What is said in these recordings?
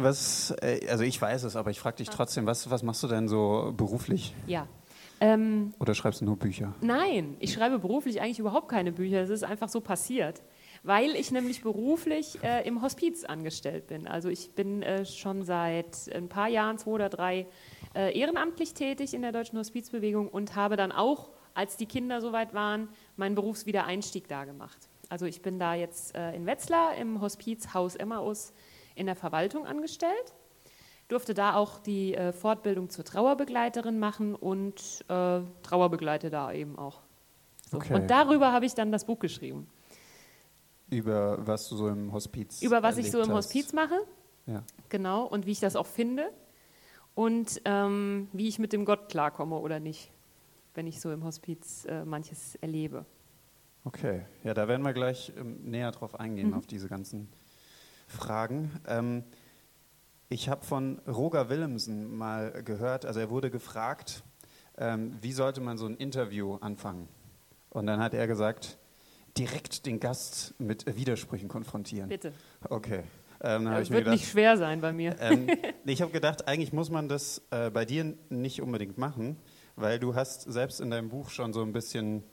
Also ich weiß es, aber ich frage dich trotzdem, was machst du denn so beruflich? Ja. Oder schreibst du nur Bücher? Nein, ich schreibe beruflich eigentlich überhaupt keine Bücher. Es ist einfach so passiert, weil ich nämlich beruflich im Hospiz angestellt bin. Also ich bin schon seit ein paar Jahren, 2 oder 3, ehrenamtlich tätig in der Deutschen Hospizbewegung und habe dann auch, als die Kinder soweit waren, meinen Berufswiedereinstieg da gemacht. Also ich bin da jetzt in Wetzlar im Hospiz Haus Emmaus in der Verwaltung angestellt. Durfte da auch die Fortbildung zur Trauerbegleiterin machen und Trauerbegleite da eben auch. So. Okay. Und darüber habe ich dann das Buch geschrieben. Über was du so im Hospiz Über was ich so im Hospiz mache, ja. Genau, und wie ich das auch finde und wie ich mit dem Gott klarkomme oder nicht, wenn ich so im Hospiz manches erlebe. Okay, ja, da werden wir gleich näher drauf eingehen, auf diese ganzen Fragen. Ich habe von Roger Willemsen mal gehört, also er wurde gefragt, wie sollte man so ein Interview anfangen? Und dann hat er gesagt, direkt den Gast mit Widersprüchen konfrontieren. Bitte. Okay. Das wird nicht schwer sein bei mir. Ich habe gedacht, eigentlich muss man das bei dir nicht unbedingt machen, weil du hast selbst in deinem Buch schon so ein bisschen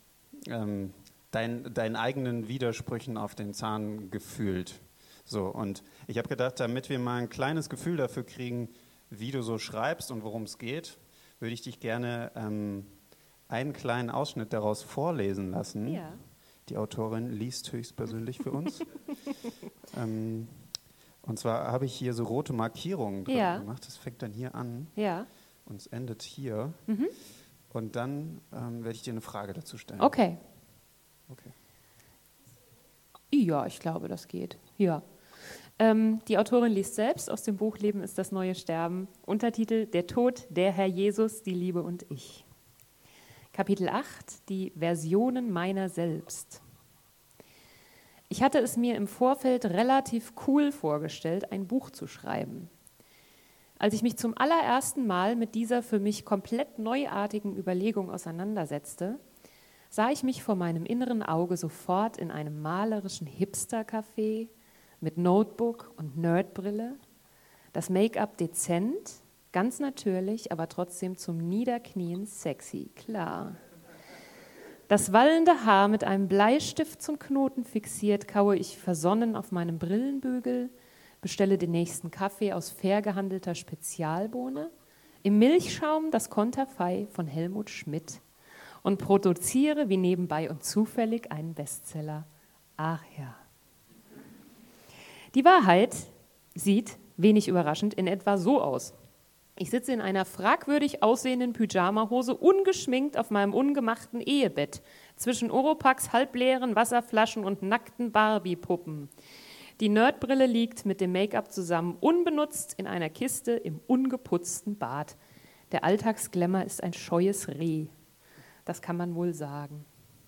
deinen eigenen Widersprüchen auf den Zahn gefühlt. So, und ich habe gedacht, damit wir mal ein kleines Gefühl dafür kriegen, wie du so schreibst und worum es geht, würde ich dich gerne einen kleinen Ausschnitt daraus vorlesen lassen. Ja. Die Autorin liest höchstpersönlich für uns. Und zwar habe ich hier so rote Markierungen drin gemacht. Das fängt dann hier an und es endet hier. Mhm. Und dann werde ich dir eine Frage dazu stellen. Okay. Ja, ich glaube, das geht. Ja. Die Autorin liest selbst aus dem Buch Leben ist das neue Sterben. Untertitel Der Tod, der Herr Jesus, die Liebe und ich. Kapitel 8, die Versionen meiner selbst. Ich hatte es mir im Vorfeld relativ cool vorgestellt, ein Buch zu schreiben. Als ich mich zum allerersten Mal mit dieser für mich komplett neuartigen Überlegung auseinandersetzte, sah ich mich vor meinem inneren Auge sofort in einem malerischen Hipster-Café mit Notebook und Nerdbrille, das Make-up dezent, ganz natürlich, aber trotzdem zum Niederknien sexy, klar. Das wallende Haar mit einem Bleistift zum Knoten fixiert, kaue ich versonnen auf meinem Brillenbügel, bestelle den nächsten Kaffee aus fair gehandelter Spezialbohne, im Milchschaum das Konterfei von Helmut Schmidt und produziere wie nebenbei und zufällig einen Bestseller. Ach ja. Die Wahrheit sieht, wenig überraschend, in etwa so aus. Ich sitze in einer fragwürdig aussehenden Pyjamahose, ungeschminkt auf meinem ungemachten Ehebett, zwischen Oropax, halbleeren Wasserflaschen und nackten Barbie-Puppen. Die Nerdbrille liegt mit dem Make-up zusammen, unbenutzt in einer Kiste im ungeputzten Bad. Der Alltagsglamour ist ein scheues Reh. Das kann man wohl sagen.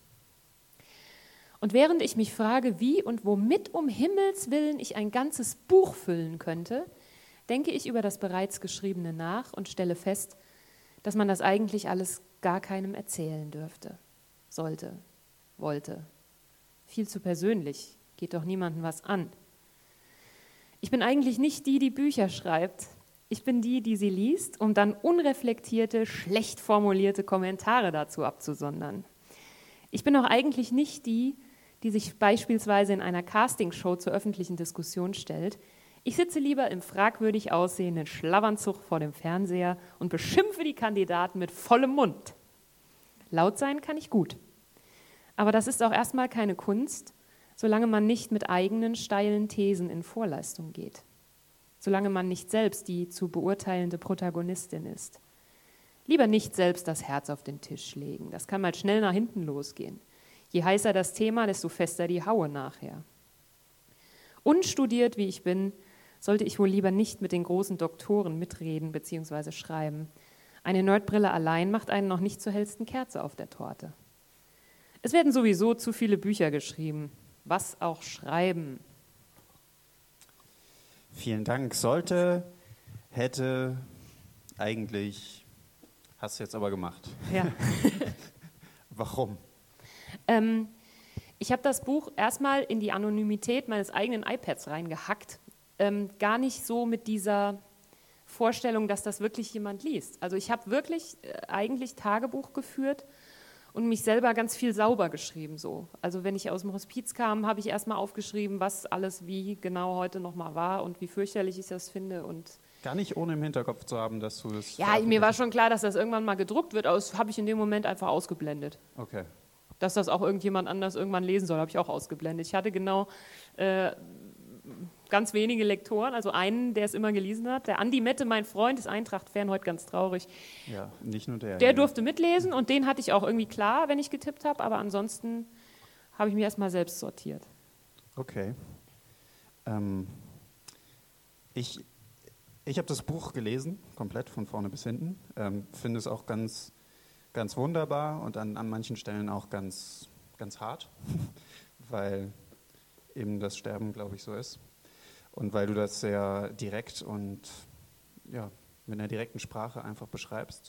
Und während ich mich frage, wie und womit um Himmels Willen ich ein ganzes Buch füllen könnte, denke ich über das bereits Geschriebene nach und stelle fest, dass man das eigentlich alles gar keinem erzählen dürfte, sollte, wollte. Viel zu persönlich, geht doch niemandem was an. Ich bin eigentlich nicht die, die Bücher schreibt. Ich bin die, die sie liest, um dann unreflektierte, schlecht formulierte Kommentare dazu abzusondern. Ich bin auch eigentlich nicht die, die sich beispielsweise in einer Castingshow zur öffentlichen Diskussion stellt. Ich sitze lieber im fragwürdig aussehenden Schlafanzug vor dem Fernseher und beschimpfe die Kandidaten mit vollem Mund. Laut sein kann ich gut. Aber das ist auch erstmal keine Kunst, solange man nicht mit eigenen steilen Thesen in Vorleistung geht. Solange man nicht selbst die zu beurteilende Protagonistin ist. Lieber nicht selbst das Herz auf den Tisch legen. Das kann mal schnell nach hinten losgehen. Je heißer das Thema, desto fester die Haue nachher. Unstudiert wie ich bin, sollte ich wohl lieber nicht mit den großen Doktoren mitreden bzw. schreiben. Eine Nerdbrille allein macht einen noch nicht zur hellsten Kerze auf der Torte. Es werden sowieso zu viele Bücher geschrieben. Was auch schreiben. Vielen Dank. Sollte, hätte, eigentlich, hast du jetzt aber gemacht. Ja. Warum? Ich habe das Buch erstmal in die Anonymität meines eigenen iPads reingehackt. gar nicht so mit dieser Vorstellung, dass das wirklich jemand liest. Also ich habe wirklich eigentlich Tagebuch geführt und mich selber ganz viel sauber geschrieben. So. Also wenn ich aus dem Hospiz kam, habe ich erstmal aufgeschrieben, was alles wie genau heute nochmal war und wie fürchterlich ich das finde. Und Gar nicht ohne im Hinterkopf zu haben, dass du das... ja, mir war schon klar, dass das irgendwann mal gedruckt wird, aber das habe ich in dem Moment einfach ausgeblendet. Okay. Dass das auch irgendjemand anders irgendwann lesen soll, habe ich auch ausgeblendet. Ich hatte genau ganz wenige Lektoren, also einen, der es immer gelesen hat. Der Andi Mette, mein Freund, ist Eintracht-Fan, heute ganz traurig. Ja, nicht nur der. Der durfte mitlesen und den hatte ich auch irgendwie klar, wenn ich getippt habe, aber ansonsten habe ich mich erstmal selbst sortiert. Okay. Ich habe das Buch gelesen, komplett von vorne bis hinten. Finde es auch ganz, ganz wunderbar und an manchen Stellen auch ganz, ganz hart, weil eben das Sterben, glaube ich, so ist. Und weil du das sehr direkt und ja, mit einer direkten Sprache einfach beschreibst.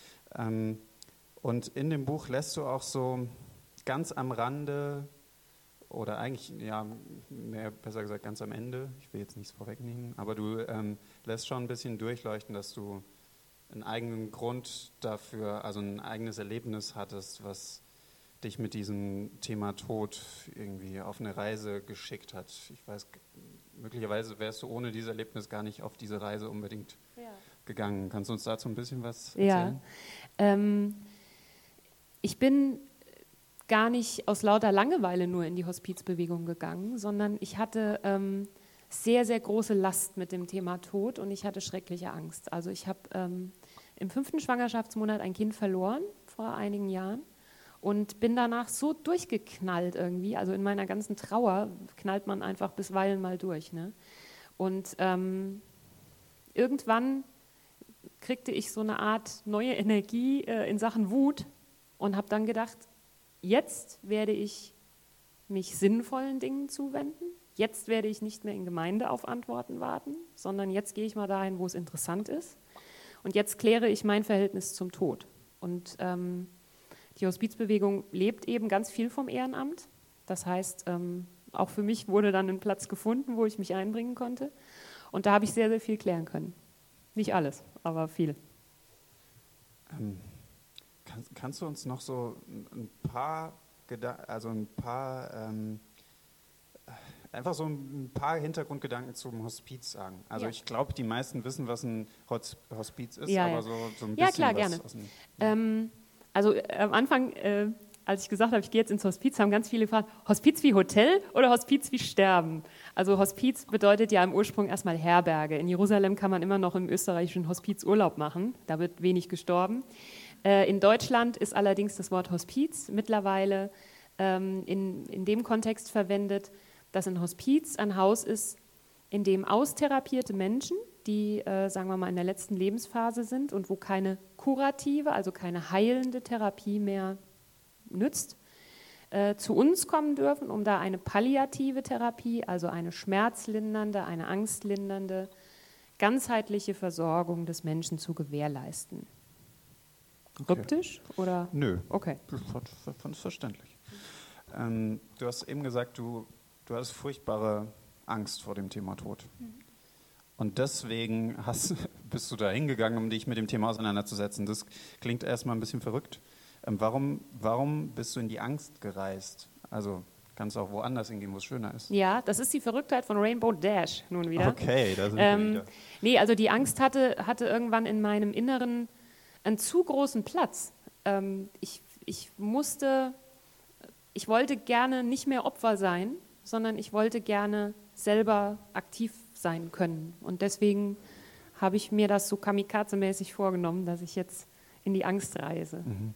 Und in dem Buch lässt du auch so ganz am Rande oder eigentlich, ja, mehr, besser gesagt ganz am Ende, ich will jetzt nichts vorwegnehmen, aber du lässt schon ein bisschen durchleuchten, dass du einen eigenen Grund dafür, also ein eigenes Erlebnis hattest, was dich mit diesem Thema Tod irgendwie auf eine Reise geschickt hat. Ich weiß, möglicherweise wärst du ohne dieses Erlebnis gar nicht auf diese Reise unbedingt gegangen. Kannst du uns dazu ein bisschen was erzählen? Ja, ich bin gar nicht aus lauter Langeweile nur in die Hospizbewegung gegangen, sondern ich hatte sehr, sehr große Last mit dem Thema Tod und ich hatte schreckliche Angst. Also ich habe im 5. Schwangerschaftsmonat ein Kind verloren, vor einigen Jahren, und bin danach so durchgeknallt irgendwie. Also in meiner ganzen Trauer knallt man einfach bisweilen mal durch. Ne? Und irgendwann kriegte ich so eine Art neue Energie in Sachen Wut und habe dann gedacht, jetzt werde ich mich sinnvollen Dingen zuwenden. Jetzt werde ich nicht mehr in Gemeinde auf Antworten warten, sondern jetzt gehe ich mal dahin, wo es interessant ist. Und jetzt kläre ich mein Verhältnis zum Tod. Und die Hospizbewegung lebt eben ganz viel vom Ehrenamt. Das heißt, auch für mich wurde dann ein Platz gefunden, wo ich mich einbringen konnte. Und da habe ich sehr, sehr viel klären können. Nicht alles, aber viel. Kannst du uns noch so ein paar einfach so ein paar Hintergrundgedanken zum Hospiz sagen? Also ich glaube, die meisten wissen, was ein Hospiz ist, aber so ein bisschen ja, klar, was gerne. Also am Anfang, als ich gesagt habe, ich gehe jetzt ins Hospiz, haben ganz viele gefragt, Hospiz wie Hotel oder Hospiz wie Sterben? Also Hospiz bedeutet ja im Ursprung erstmal Herberge. In Jerusalem kann man immer noch im österreichischen Hospiz Urlaub machen, da wird wenig gestorben. In Deutschland ist allerdings das Wort Hospiz mittlerweile in dem Kontext verwendet, dass ein Hospiz ein Haus ist, in dem austherapierte Menschen, die, sagen wir mal, in der letzten Lebensphase sind und wo keine kurative, also keine heilende Therapie mehr nützt, zu uns kommen dürfen, um da eine palliative Therapie, also eine schmerzlindernde, eine angstlindernde, ganzheitliche Versorgung des Menschen zu gewährleisten. Kryptisch oder? Nö. Okay. Ich fand es verständlich. Du hast eben gesagt, du hast furchtbare Angst vor dem Thema Tod. Und deswegen bist du da hingegangen, um dich mit dem Thema auseinanderzusetzen. Das klingt erstmal ein bisschen verrückt. Warum bist du in die Angst gereist? Also kannst du auch woanders hingehen, wo es schöner ist. Ja, das ist die Verrücktheit von Rainbow Dash nun wieder. Okay, da sind wir wieder. Nee, also die Angst hatte irgendwann in meinem Inneren einen zu großen Platz. Ich wollte gerne nicht mehr Opfer sein, sondern ich wollte gerne selber aktiv sein können. Und deswegen habe ich mir das so kamikaze-mäßig vorgenommen, dass ich jetzt in die Angst reise. Mhm.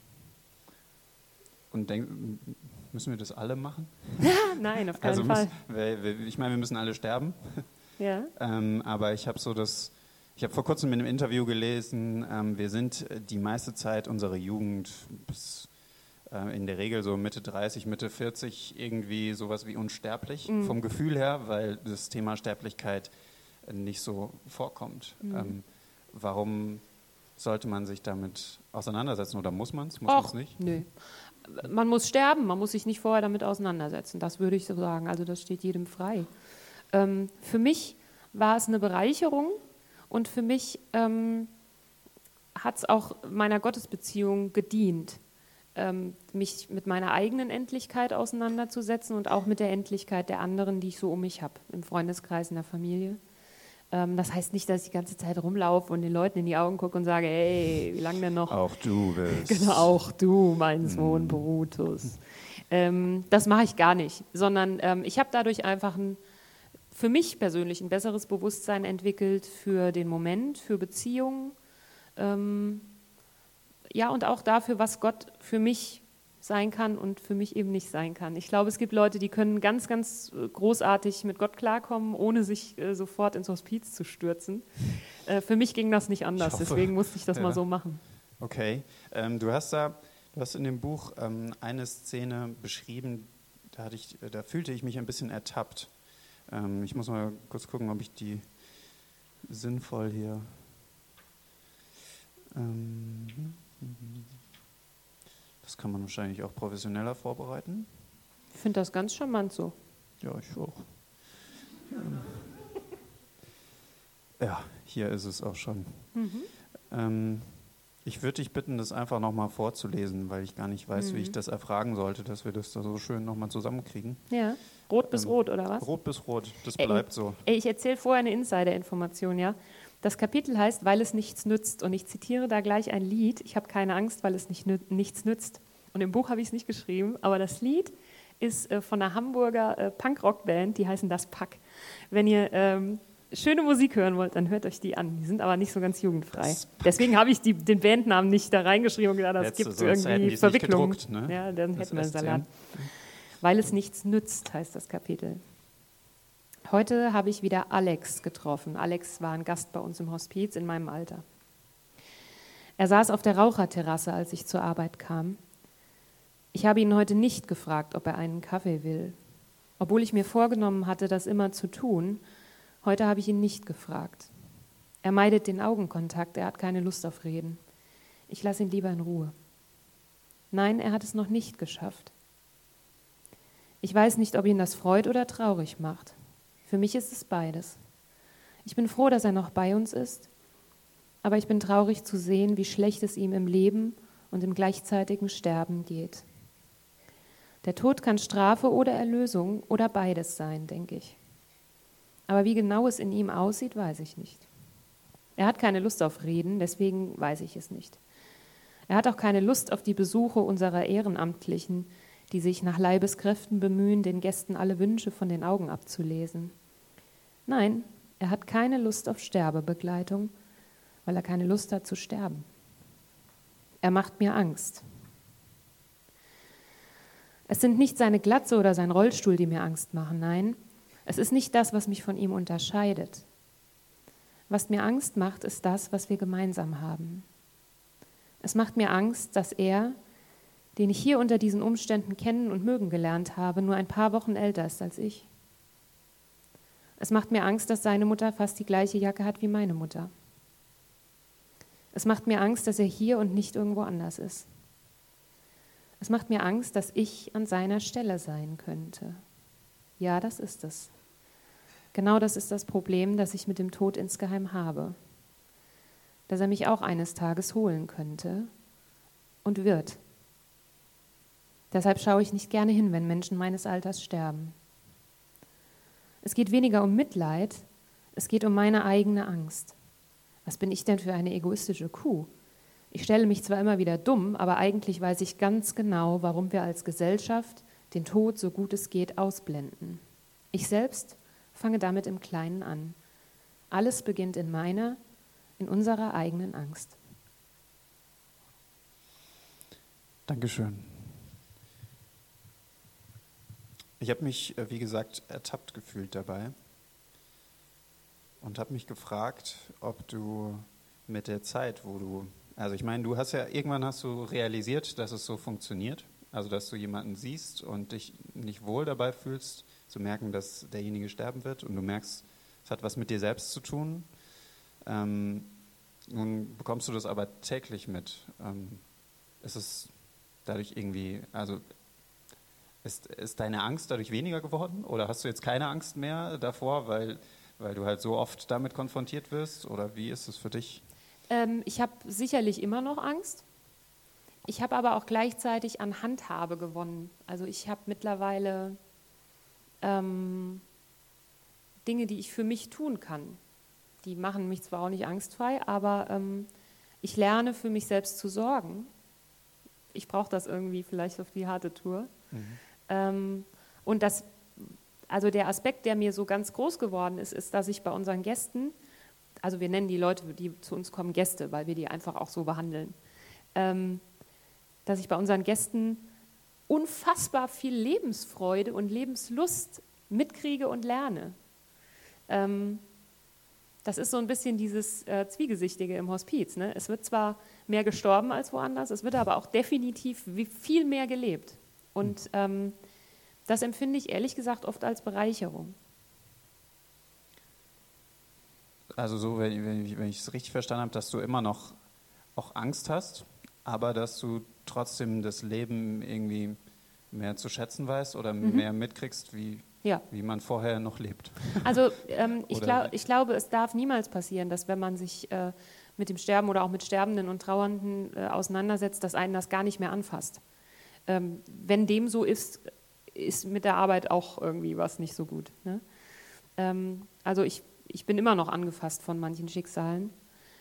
Und müssen wir das alle machen? Nein, auf keinen Fall. Ich meine, wir müssen alle sterben. Ja. Aber ich habe vor kurzem in einem Interview gelesen, wir sind die meiste Zeit unserer Jugend bis in der Regel so Mitte 30, Mitte 40 irgendwie sowas wie unsterblich vom Gefühl her, weil das Thema Sterblichkeit nicht so vorkommt. Warum sollte man sich damit auseinandersetzen oder muss man es? Muss man es nicht? Nö. Man muss sterben, man muss sich nicht vorher damit auseinandersetzen. Das würde ich so sagen. Also das steht jedem frei. Für mich war es eine Bereicherung und für mich hat es auch meiner Gottesbeziehung gedient, mich mit meiner eigenen Endlichkeit auseinanderzusetzen und auch mit der Endlichkeit der anderen, die ich so um mich habe, im Freundeskreis, in der Familie. Das heißt nicht, dass ich die ganze Zeit rumlaufe und den Leuten in die Augen gucke und sage, hey, wie lange denn noch? Auch du willst. Genau, auch du, mein Sohn Brutus. Das mache ich gar nicht, sondern ich habe dadurch einfach für mich persönlich ein besseres Bewusstsein entwickelt für den Moment, für Beziehungen, ja, und auch dafür, was Gott für mich sein kann und für mich eben nicht sein kann. Ich glaube, es gibt Leute, die können ganz, ganz großartig mit Gott klarkommen, ohne sich sofort ins Hospiz zu stürzen. Für mich ging das nicht anders, deswegen musste ich das mal so machen. Okay, du hast in dem Buch eine Szene beschrieben, da fühlte ich mich ein bisschen ertappt. Ich muss mal kurz gucken, ob ich die sinnvoll hier... Das kann man wahrscheinlich auch professioneller vorbereiten. Ich finde das ganz charmant so. Ja, ich auch. Ja, hier ist es auch schon. Ich würde dich bitten, das einfach nochmal vorzulesen, weil ich gar nicht weiß, wie ich das erfragen sollte, dass wir das da so schön nochmal zusammenkriegen. Ja, rot bis rot, oder was? Rot bis rot, das bleibt so. Ich erzähle vorher eine Insider-Information, ja. Das Kapitel heißt, weil es nichts nützt. Und ich zitiere da gleich ein Lied. Ich habe keine Angst, weil es nichts nützt. Und im Buch habe ich es nicht geschrieben, aber das Lied ist von einer Hamburger Punk-Rock-Band, die heißen Das Pack. Wenn ihr schöne Musik hören wollt, dann hört euch die an. Die sind aber nicht so ganz jugendfrei. Deswegen habe ich den Bandnamen nicht da reingeschrieben und gedacht, das gibt irgendwie Verwicklungen. Gedruckt, ne? Ja, dann hätten wir einen Salat. Weil es nichts nützt, heißt das Kapitel. Heute habe ich wieder Alex getroffen. Alex war ein Gast bei uns im Hospiz in meinem Alter. Er saß auf der Raucherterrasse, als ich zur Arbeit kam. Ich habe ihn heute nicht gefragt, ob er einen Kaffee will. Obwohl ich mir vorgenommen hatte, das immer zu tun, heute habe ich ihn nicht gefragt. Er meidet den Augenkontakt, er hat keine Lust auf Reden. Ich lasse ihn lieber in Ruhe. Nein, er hat es noch nicht geschafft. Ich weiß nicht, ob ihn das freut oder traurig macht. Für mich ist es beides. Ich bin froh, dass er noch bei uns ist, aber ich bin traurig zu sehen, wie schlecht es ihm im Leben und im gleichzeitigen Sterben geht. Der Tod kann Strafe oder Erlösung oder beides sein, denke ich. Aber wie genau es in ihm aussieht, weiß ich nicht. Er hat keine Lust auf Reden, deswegen weiß ich es nicht. Er hat auch keine Lust auf die Besuche unserer Ehrenamtlichen, die sich nach Leibeskräften bemühen, den Gästen alle Wünsche von den Augen abzulesen. Nein, er hat keine Lust auf Sterbebegleitung, weil er keine Lust hat zu sterben. Er macht mir Angst. Es sind nicht seine Glatze oder sein Rollstuhl, die mir Angst machen, nein, es ist nicht das, was mich von ihm unterscheidet. Was mir Angst macht, ist das, was wir gemeinsam haben. Es macht mir Angst, dass er, den ich hier unter diesen Umständen kennen und mögen gelernt habe, nur ein paar Wochen älter ist als ich. Es macht mir Angst, dass seine Mutter fast die gleiche Jacke hat wie meine Mutter. Es macht mir Angst, dass er hier und nicht irgendwo anders ist. Es macht mir Angst, dass ich an seiner Stelle sein könnte. Ja, das ist es. Genau das ist das Problem, das ich mit dem Tod insgeheim habe. Dass er mich auch eines Tages holen könnte und wird. Deshalb schaue ich nicht gerne hin, wenn Menschen meines Alters sterben. Es geht weniger um Mitleid, es geht um meine eigene Angst. Was bin ich denn für eine egoistische Kuh? Ich stelle mich zwar immer wieder dumm, aber eigentlich weiß ich ganz genau, warum wir als Gesellschaft den Tod so gut es geht ausblenden. Ich selbst fange damit im Kleinen an. Alles beginnt in unserer eigenen Angst. Dankeschön. Ich habe mich, wie gesagt, ertappt gefühlt dabei und habe mich gefragt, ob du mit der Zeit, also ich meine, irgendwann hast du realisiert, dass es so funktioniert, also dass du jemanden siehst und dich nicht wohl dabei fühlst, zu merken, dass derjenige sterben wird und du merkst, es hat was mit dir selbst zu tun. Nun bekommst du das aber täglich mit. Ist es dadurch irgendwie, also Ist deine Angst dadurch weniger geworden? Oder hast du jetzt keine Angst mehr davor, weil du halt so oft damit konfrontiert wirst? Oder wie ist es für dich? Ich habe sicherlich immer noch Angst. Ich habe aber auch gleichzeitig an Handhabe gewonnen. Also ich habe mittlerweile Dinge, die ich für mich tun kann. Die machen mich zwar auch nicht angstfrei, aber ich lerne für mich selbst zu sorgen. Ich brauche das irgendwie vielleicht auf die harte Tour. Und also der Aspekt, der mir so ganz groß geworden ist, ist, dass ich bei unseren Gästen, also wir nennen die Leute, die zu uns kommen, Gäste, weil wir die einfach auch so behandeln, dass ich bei unseren Gästen unfassbar viel Lebensfreude und Lebenslust mitkriege und lerne. Das ist so ein bisschen dieses Zwiegesichtige im Hospiz. Ne? Es wird zwar mehr gestorben als woanders, es wird aber auch definitiv viel mehr gelebt. Und das empfinde ich ehrlich gesagt oft als Bereicherung. Also so, wenn ich es richtig verstanden habe, dass du immer noch auch Angst hast, aber dass du trotzdem das Leben irgendwie mehr zu schätzen weißt oder mehr mitkriegst, wie man vorher noch lebt. Also ich glaube, es darf niemals passieren, dass wenn man sich mit dem Sterben oder auch mit Sterbenden und Trauernden auseinandersetzt, dass einen das gar nicht mehr anfasst. Wenn dem so ist, ist mit der Arbeit auch irgendwie was nicht so gut. Ne? Also ich bin immer noch angefasst von manchen Schicksalen,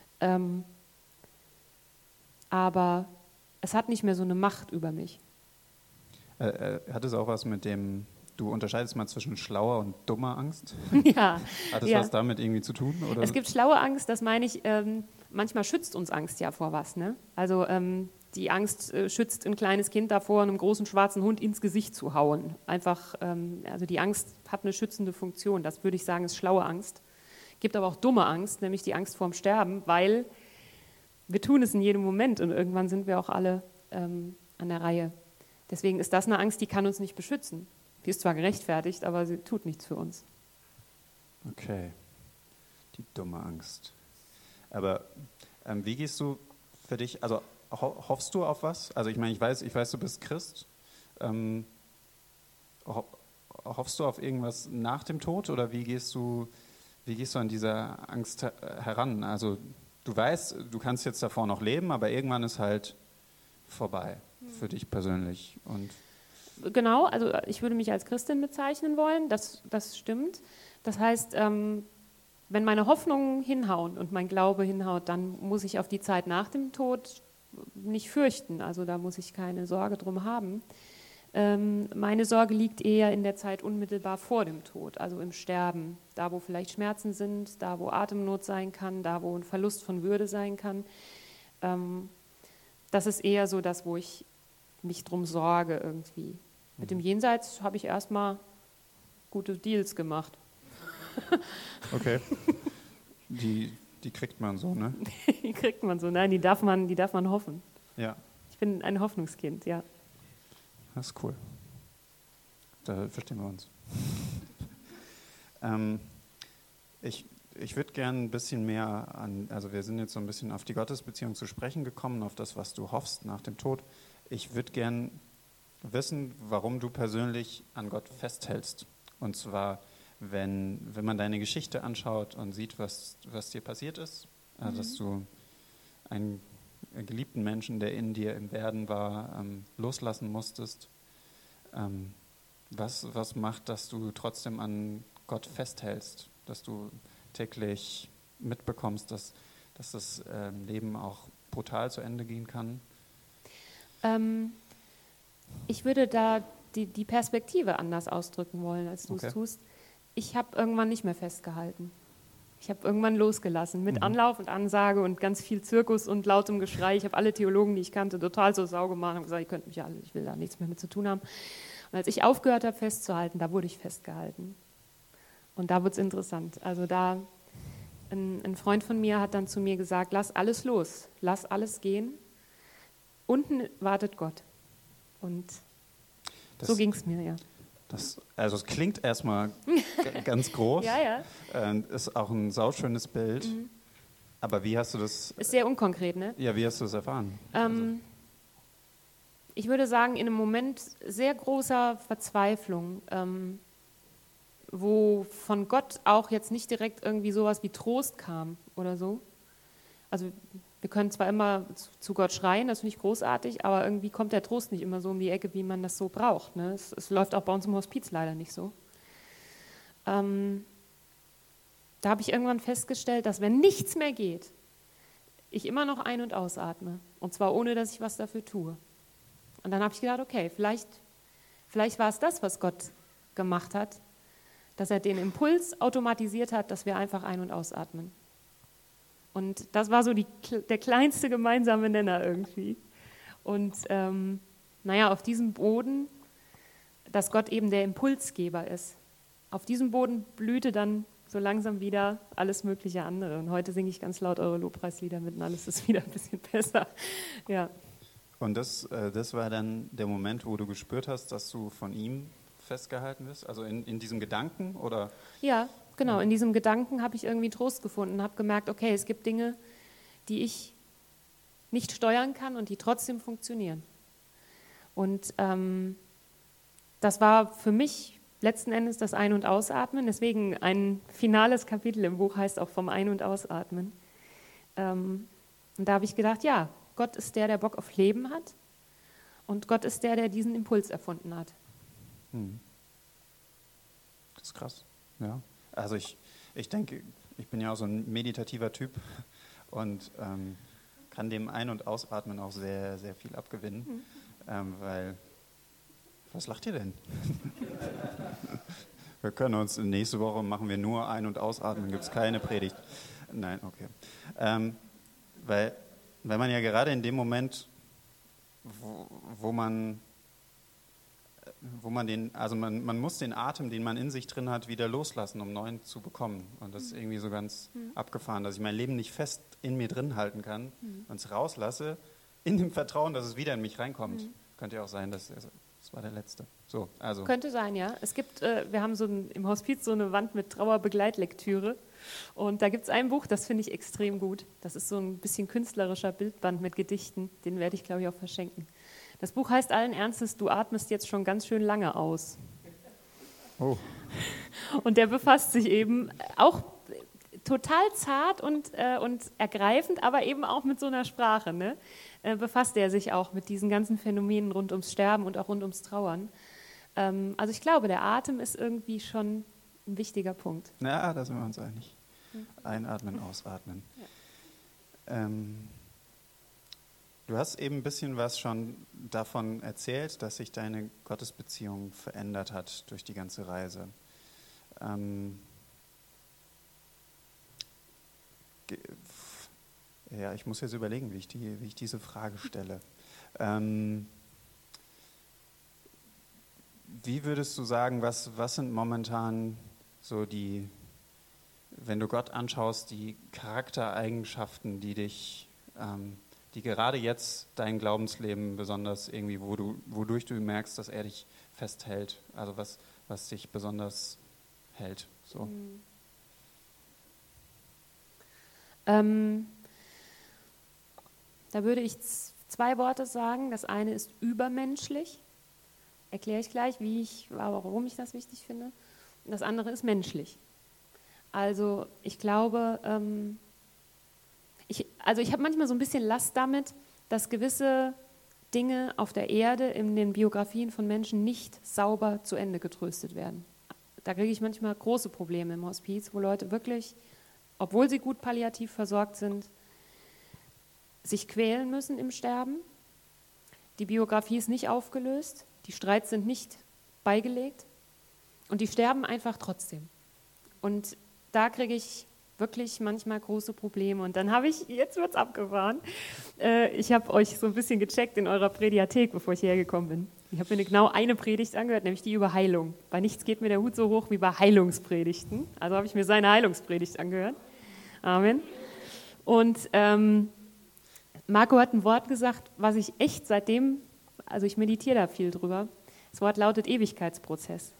aber es hat nicht mehr so eine Macht über mich. Hat es auch was mit dem, du unterscheidest mal zwischen schlauer und dummer Angst? Ja. Hat es was damit irgendwie zu tun? Oder? Es gibt schlaue Angst, das meine ich, manchmal schützt uns Angst ja vor was. Ne? Also die Angst schützt ein kleines Kind davor, einem großen schwarzen Hund ins Gesicht zu hauen. Einfach, also die Angst hat eine schützende Funktion. Das würde ich sagen, ist schlaue Angst. Gibt aber auch dumme Angst, nämlich die Angst vorm Sterben, weil wir tun es in jedem Moment und irgendwann sind wir auch alle an der Reihe. Deswegen ist das eine Angst, die kann uns nicht beschützen. Die ist zwar gerechtfertigt, aber sie tut nichts für uns. Okay, die dumme Angst. Aber wie gehst du für dich, also hoffst du auf was? Also ich meine, ich weiß, du bist Christ. Hoffst du auf irgendwas nach dem Tod oder wie gehst du an diese Angst heran? Also du weißt, du kannst jetzt davor noch leben, aber irgendwann ist halt vorbei für dich persönlich. Und genau, also ich würde mich als Christin bezeichnen wollen, das stimmt. Das heißt, wenn meine Hoffnungen hinhauen und mein Glaube hinhaut, dann muss ich auf die Zeit nach dem Tod nicht fürchten. Also da muss ich keine Sorge drum haben. Meine Sorge liegt eher in der Zeit unmittelbar vor dem Tod, also im Sterben. Da, wo vielleicht Schmerzen sind, da, wo Atemnot sein kann, da, wo ein Verlust von Würde sein kann. Das ist eher so das, wo ich mich drum sorge irgendwie. Mit dem Jenseits habe ich erstmal gute Deals gemacht. Okay. Die kriegt man so, ne? Die kriegt man so, nein, die darf man hoffen. Ja. Ich bin ein Hoffnungskind, ja. Das ist cool. Da verstehen wir uns. Ich würde gerne ein bisschen mehr also wir sind jetzt so ein bisschen auf die Gottesbeziehung zu sprechen gekommen, auf das, was du hoffst nach dem Tod. Ich würde gerne wissen, warum du persönlich an Gott festhältst. Und zwar, wenn man deine Geschichte anschaut und sieht, was dir passiert ist, also dass du einen geliebten Menschen, der in dir im Werden war, loslassen musstest. Was macht, dass du trotzdem an Gott festhältst, dass du täglich mitbekommst, dass das Leben auch brutal zu Ende gehen kann? Ich würde da die Perspektive anders ausdrücken wollen, als du es tust. Ich habe irgendwann nicht mehr festgehalten. Ich habe irgendwann losgelassen, mit Anlauf und Ansage und ganz viel Zirkus und lautem Geschrei. Ich habe alle Theologen, die ich kannte, total zur Sau gemacht und gesagt, ihr könnt mich alle, ich will da nichts mehr mit zu tun haben. Und als ich aufgehört habe festzuhalten, da wurde ich festgehalten. Und da wird es interessant. Also da, ein Freund von mir hat dann zu mir gesagt, lass alles los, lass alles gehen. Unten wartet Gott. Und so ging es mir, ja. Also es klingt erstmal ganz groß. Ja. Ist auch ein sauschönes Bild. Aber wie hast du das... Ist sehr unkonkret, ne? Ja, wie hast du das erfahren? ich würde sagen, in einem Moment sehr großer Verzweiflung, wo von Gott auch jetzt nicht direkt irgendwie sowas wie Trost kam oder so. Also wir können zwar immer zu Gott schreien, das finde ich großartig, aber irgendwie kommt der Trost nicht immer so um die Ecke, wie man das so braucht. Ne? Es läuft auch bei uns im Hospiz leider nicht so. Da habe ich irgendwann festgestellt, dass wenn nichts mehr geht, ich immer noch ein- und ausatme. Und zwar ohne, dass ich was dafür tue. Und dann habe ich gedacht, okay, vielleicht war es das, was Gott gemacht hat, dass er den Impuls automatisiert hat, dass wir einfach ein- und ausatmen. Und das war so der kleinste gemeinsame Nenner irgendwie. Und auf diesem Boden, dass Gott eben der Impulsgeber ist, auf diesem Boden blühte dann so langsam wieder alles mögliche andere. Und heute singe ich ganz laut eure Lobpreislieder mit und alles ist wieder ein bisschen besser. Ja. Und das war dann der Moment, wo du gespürt hast, dass du von ihm festgehalten wirst? Also in diesem Gedanken? Oder? Ja, genau. In diesem Gedanken habe ich irgendwie Trost gefunden, habe gemerkt, okay, es gibt Dinge, die ich nicht steuern kann und die trotzdem funktionieren. Und das war für mich letzten Endes das Ein- und Ausatmen. Deswegen ein finales Kapitel im Buch heißt auch vom Ein- und Ausatmen. Und da habe ich gedacht, ja, Gott ist der Bock auf Leben hat und Gott ist der diesen Impuls erfunden hat. Das ist krass, ja. Also ich denke, ich bin ja auch so ein meditativer Typ und kann dem Ein- und Ausatmen auch sehr, sehr viel abgewinnen, weil, was lacht ihr denn? Wir können uns, nächste Woche machen wir nur Ein- und Ausatmen, gibt es keine Predigt. Nein, okay. Weil man ja gerade in dem Moment, wo man muss den Atem, den man in sich drin hat, wieder loslassen, um neuen zu bekommen. Und das ist irgendwie so ganz abgefahren, dass ich mein Leben nicht fest in mir drin halten kann und es rauslasse, in dem Vertrauen, dass es wieder in mich reinkommt. Könnte ja auch sein, das war der letzte. So, also. Könnte sein, ja. Es gibt, wir haben im Hospiz so eine Wand mit Trauerbegleitlektüre und da gibt es ein Buch, das finde ich extrem gut. Das ist so ein bisschen künstlerischer Bildband mit Gedichten, den werde ich, glaube ich, auch verschenken. Das Buch heißt allen Ernstes, du atmest jetzt schon ganz schön lange aus. Oh. Und der befasst sich eben auch total zart und ergreifend, aber eben auch mit so einer Sprache, ne? Befasst er sich auch mit diesen ganzen Phänomenen rund ums Sterben und auch rund ums Trauern. Also ich glaube, der Atem ist irgendwie schon ein wichtiger Punkt. Ja, da sind wir uns einig. Einatmen, ausatmen. Ja. Du hast eben ein bisschen was schon davon erzählt, dass sich deine Gottesbeziehung verändert hat durch die ganze Reise. Ja, ich muss jetzt überlegen, wie ich diese Frage stelle. Wie würdest du sagen, was sind momentan so wenn du Gott anschaust, die Charaktereigenschaften, die gerade jetzt dein Glaubensleben besonders irgendwie, wodurch du merkst, dass er dich festhält, also was dich besonders hält? So. Da würde ich 2 Worte sagen. Das eine ist übermenschlich. Erkläre ich gleich, warum ich das wichtig finde. Und das andere ist menschlich. Also ich glaube, ich habe manchmal so ein bisschen Last damit, dass gewisse Dinge auf der Erde in den Biografien von Menschen nicht sauber zu Ende getröstet werden. Da kriege ich manchmal große Probleme im Hospiz, wo Leute wirklich, obwohl sie gut palliativ versorgt sind, sich quälen müssen im Sterben. Die Biografie ist nicht aufgelöst, die Streits sind nicht beigelegt und die sterben einfach trotzdem. Und da kriege ich wirklich manchmal große Probleme. Und dann jetzt wird es abgefahren, ich habe euch so ein bisschen gecheckt in eurer Prediathek, bevor ich hierher gekommen bin. Ich habe mir genau eine Predigt angehört, nämlich die über Heilung. Bei nichts geht mir der Hut so hoch wie bei Heilungspredigten. Also habe ich mir seine Heilungspredigt angehört. Amen. Und Marco hat ein Wort gesagt, was ich echt seitdem, also ich meditiere da viel drüber. Das Wort lautet Ewigkeitsprozess.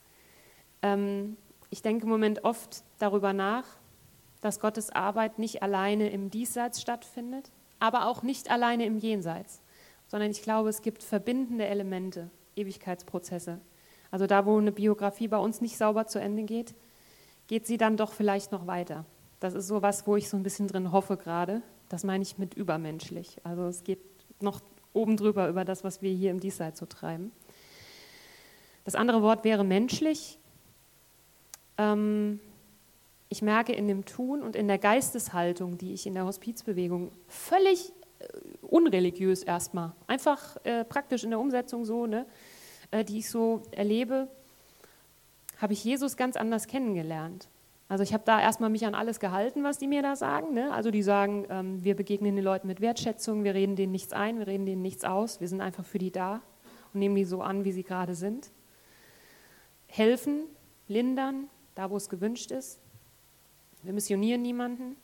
Ich denke im Moment oft darüber nach, dass Gottes Arbeit nicht alleine im Diesseits stattfindet, aber auch nicht alleine im Jenseits, sondern ich glaube, es gibt verbindende Elemente, Ewigkeitsprozesse. Also da, wo eine Biografie bei uns nicht sauber zu Ende geht, geht sie dann doch vielleicht noch weiter. Das ist so was, wo ich so ein bisschen drin hoffe gerade. Das meine ich mit übermenschlich. Also es geht noch oben drüber über das, was wir hier im Diesseits so treiben. Das andere Wort wäre menschlich. Ich merke in dem Tun und in der Geisteshaltung, die ich in der Hospizbewegung völlig unreligiös erstmal, einfach praktisch in der Umsetzung so, ne, die ich so erlebe, habe ich Jesus ganz anders kennengelernt. Also ich habe da erstmal mich an alles gehalten, was die mir da sagen. Ne? Also die sagen, wir begegnen den Leuten mit Wertschätzung, wir reden denen nichts ein, wir reden denen nichts aus, wir sind einfach für die da und nehmen die so an, wie sie gerade sind. Helfen, lindern, da wo es gewünscht ist. Wir missionieren niemanden.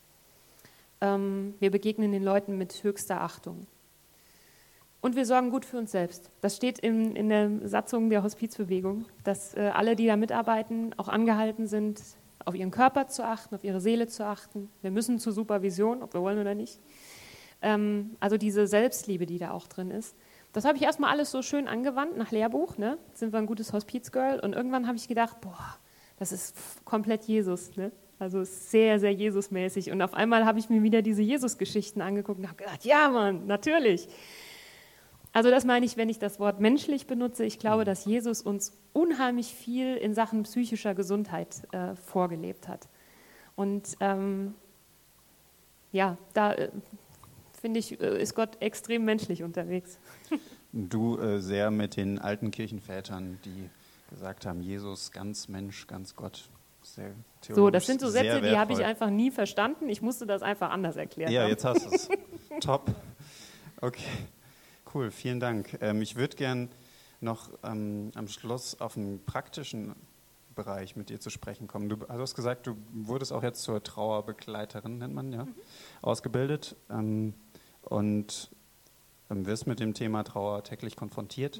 Wir begegnen den Leuten mit höchster Achtung. Und wir sorgen gut für uns selbst. Das steht in der Satzung der Hospizbewegung, dass alle, die da mitarbeiten, auch angehalten sind, auf ihren Körper zu achten, auf ihre Seele zu achten. Wir müssen zur Supervision, ob wir wollen oder nicht. Also diese Selbstliebe, die da auch drin ist. Das habe ich erstmal alles so schön angewandt nach Lehrbuch. Ne? Jetzt sind wir ein gutes Hospizgirl. Und irgendwann habe ich gedacht, boah, das ist komplett Jesus. Ne? Also sehr, sehr Jesusmäßig. Und auf einmal habe ich mir wieder diese Jesus-Geschichten angeguckt und habe gedacht, ja Mann, natürlich. Also das meine ich, wenn ich das Wort menschlich benutze. Ich glaube, dass Jesus uns unheimlich viel in Sachen psychischer Gesundheit vorgelebt hat. Und ja, da finde ich, ist Gott extrem menschlich unterwegs. Du sehr mit den alten Kirchenvätern, die gesagt haben, Jesus, ganz Mensch, ganz Gott. Sehr so, das sind so Sätze, die habe ich einfach nie verstanden. Ich musste das einfach anders erklären. Ja, jetzt hast du es. Top. Okay. Cool, vielen Dank. Ich würde gern noch am Schluss auf einen praktischen Bereich mit dir zu sprechen kommen. Du hast gesagt, du wurdest auch jetzt zur Trauerbegleiterin, nennt man ja, ausgebildet und wirst mit dem Thema Trauer täglich konfrontiert.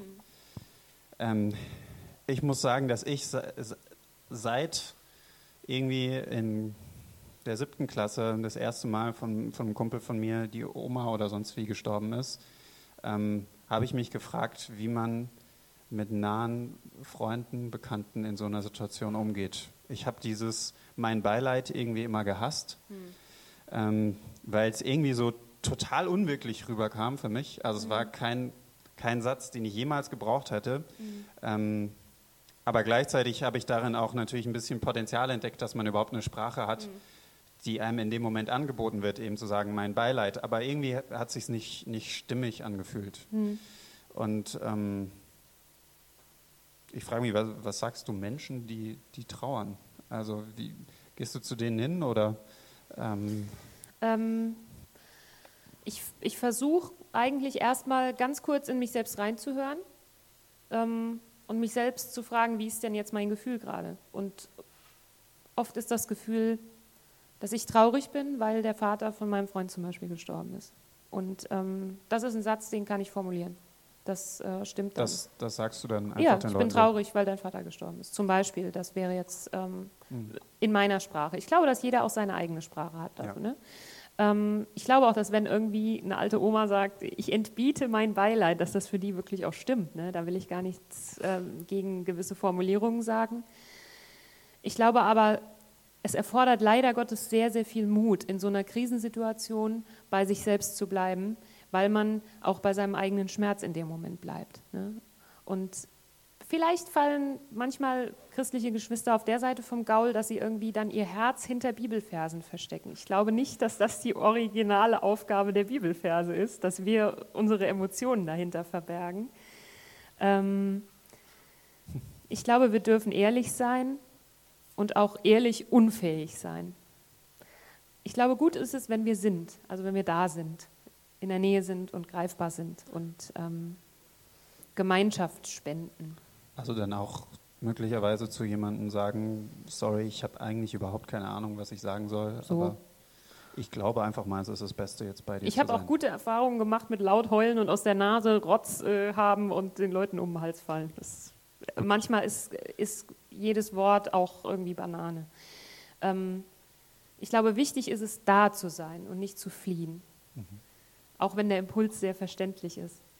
Ich muss sagen, dass ich seit irgendwie in der 7. Klasse das erste Mal von einem Kumpel von mir, die Oma oder sonst wie gestorben ist, habe ich mich gefragt, wie man mit nahen Freunden, Bekannten in so einer Situation umgeht. Ich habe mein Beileid irgendwie immer gehasst, weil es irgendwie so total unwirklich rüberkam für mich. Also es war kein Satz, den ich jemals gebraucht hätte. Aber gleichzeitig habe ich darin auch natürlich ein bisschen Potenzial entdeckt, dass man überhaupt eine Sprache hat, die einem in dem Moment angeboten wird, eben zu sagen, mein Beileid. Aber irgendwie hat es sich nicht stimmig angefühlt. Und ich frage mich, was sagst du Menschen, die trauern? Also gehst du zu denen hin oder? Ich versuche eigentlich erstmal ganz kurz in mich selbst reinzuhören und mich selbst zu fragen, wie ist denn jetzt mein Gefühl gerade? Und oft ist das Gefühl, dass ich traurig bin, weil der Vater von meinem Freund zum Beispiel gestorben ist. Und das ist ein Satz, den kann ich formulieren. Das stimmt dann. Das sagst du dann einfach ja, den Leuten? Ich bin traurig, weil dein Vater gestorben ist. Zum Beispiel, das wäre jetzt in meiner Sprache. Ich glaube, dass jeder auch seine eigene Sprache hat dafür. Ja. Ne? Ich glaube auch, dass wenn irgendwie eine alte Oma sagt, ich entbiete mein Beileid, dass das für die wirklich auch stimmt. Ne? Da will ich gar nichts gegen gewisse Formulierungen sagen. Ich glaube aber, es erfordert leider Gottes sehr, sehr viel Mut, in so einer Krisensituation bei sich selbst zu bleiben, weil man auch bei seinem eigenen Schmerz in dem Moment bleibt. Ne? Und vielleicht fallen manchmal christliche Geschwister auf der Seite vom Gaul, dass sie irgendwie dann ihr Herz hinter Bibelversen verstecken. Ich glaube nicht, dass das die originale Aufgabe der Bibelverse ist, dass wir unsere Emotionen dahinter verbergen. Ich glaube, wir dürfen ehrlich sein und auch ehrlich unfähig sein. Ich glaube, gut ist es, wenn wir sind, also wenn wir da sind, in der Nähe sind und greifbar sind und Gemeinschaft spenden. Also dann auch möglicherweise zu jemandem sagen, sorry, ich habe eigentlich überhaupt keine Ahnung, was ich sagen soll, so. Aber ich glaube einfach mal, es ist das Beste jetzt bei dir zu sein. Ich habe auch gute Erfahrungen gemacht mit laut heulen und aus der Nase Rotz haben und den Leuten um den Hals fallen. Manchmal ist jedes Wort auch irgendwie Banane. Ich glaube, wichtig ist es, da zu sein und nicht zu fliehen. Auch wenn der Impuls sehr verständlich ist.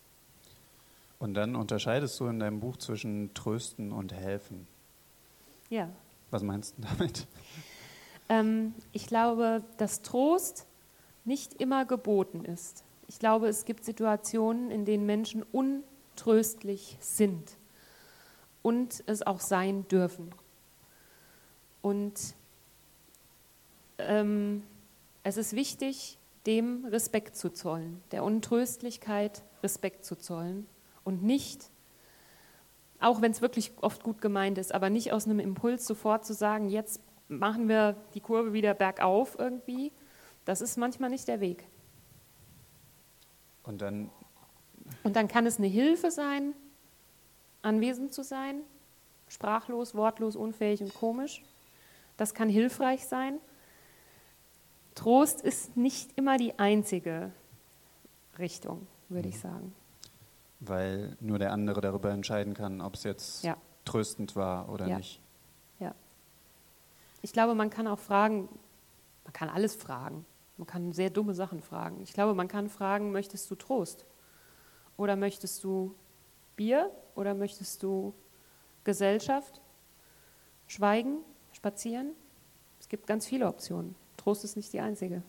Und dann unterscheidest du in deinem Buch zwischen Trösten und Helfen. Ja. Was meinst du damit? Ich glaube, dass Trost nicht immer geboten ist. Ich glaube, es gibt Situationen, in denen Menschen untröstlich sind und es auch sein dürfen. Und es ist wichtig, dem Respekt zu zollen, der Untröstlichkeit Respekt zu zollen und nicht, auch wenn es wirklich oft gut gemeint ist, aber nicht aus einem Impuls sofort zu sagen, jetzt machen wir die Kurve wieder bergauf irgendwie. Das ist manchmal nicht der Weg. Und dann kann es eine Hilfe sein, anwesend zu sein, sprachlos, wortlos, unfähig und komisch. Das kann hilfreich sein. Trost ist nicht immer die einzige Richtung, würde ich sagen. Weil nur der andere darüber entscheiden kann, ob es jetzt tröstend war oder nicht. Ja. Ich glaube, man kann auch fragen, man kann alles fragen. Man kann sehr dumme Sachen fragen. Ich glaube, man kann fragen, möchtest du Trost? Oder möchtest du Bier? Oder möchtest du Gesellschaft? Schweigen? Spazieren? Es gibt ganz viele Optionen. Trost ist nicht die einzige.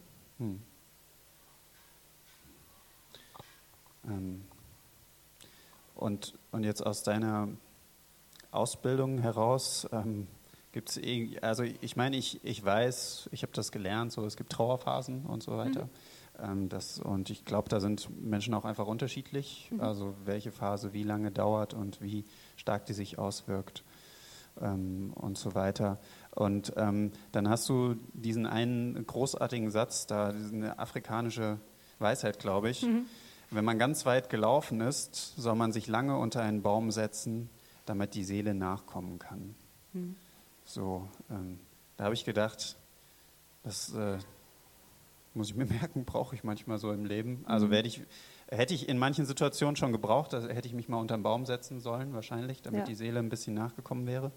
Und jetzt aus deiner Ausbildung heraus gibt es, also ich meine, ich weiß, ich habe das gelernt, so es gibt Trauerphasen und so weiter. Und ich glaube, da sind Menschen auch einfach unterschiedlich, also welche Phase wie lange dauert und wie stark die sich auswirkt und so weiter. Und dann hast du diesen einen großartigen Satz da, eine afrikanische Weisheit, glaube ich. Wenn man ganz weit gelaufen ist, soll man sich lange unter einen Baum setzen, damit die Seele nachkommen kann. So, da habe ich gedacht, das muss ich mir merken, brauche ich manchmal so im Leben. Also hätte ich in manchen Situationen schon gebraucht, da hätte ich mich mal unter einen Baum setzen sollen, wahrscheinlich, damit die Seele ein bisschen nachgekommen wäre.